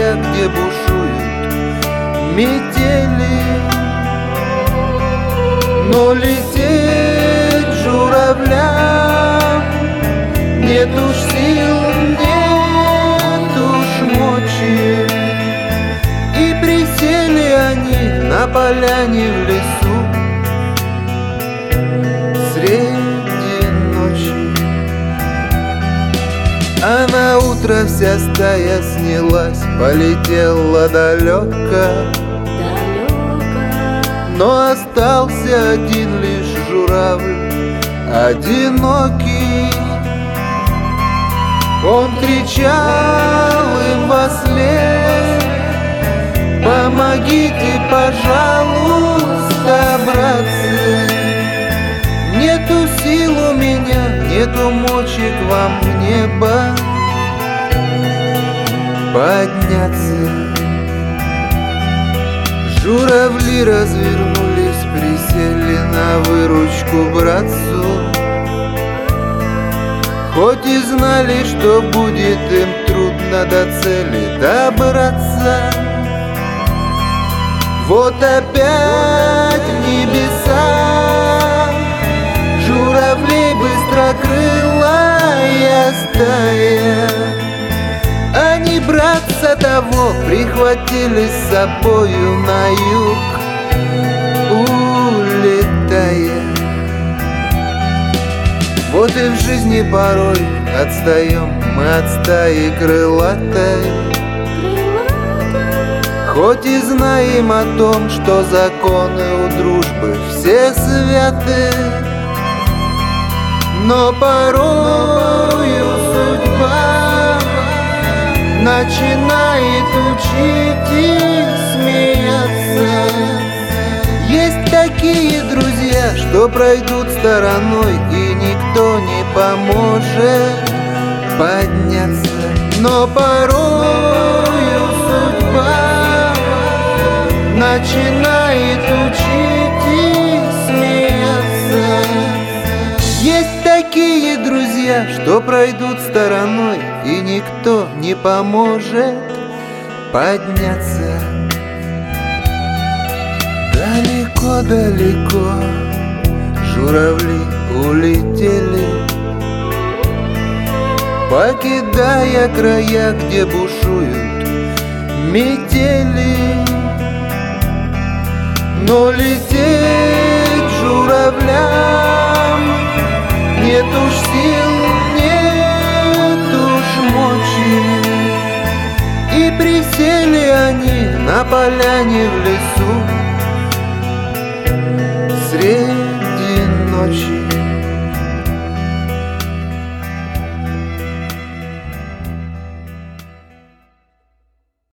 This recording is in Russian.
края, где бушуют метели. Но лететь журавлям нет уж сил, нет уж мочи. И присели они на поляне в лесу среди ночи. А на утро вся стая снялась, полетела далеко. Но остался один лишь журавль, одинокий. Он кричал им вослед: помогите, пожалуйста, братцы. Нету сил у меня, нету мочи к вам в небо подняться. Журавли развернулись, присели на выручку братцу, хоть и знали, что будет им трудно до цели добраться. Вот опять небеса журавлей быстрокрылая стая. Они братца того прихватили с собою на юг, улетая. Вот и в жизни порой отстаем мы от стаи крылатой, хоть и знаем о том, что законы у дружбы все святы. Но порою судьба начинает учить и смеяться. Есть такие друзья, что пройдут стороной, и никто не поможет подняться. Но порою судьба начинает учить и смеяться. Есть такие друзья, что пройдут стороной, и никто не поможет подняться. Далеко-далеко журавли улетели, покидая края, где бушуют метели. Но лететь журавлям нет уж сил, нет уж мочи. И присели они на поляне в лесу среди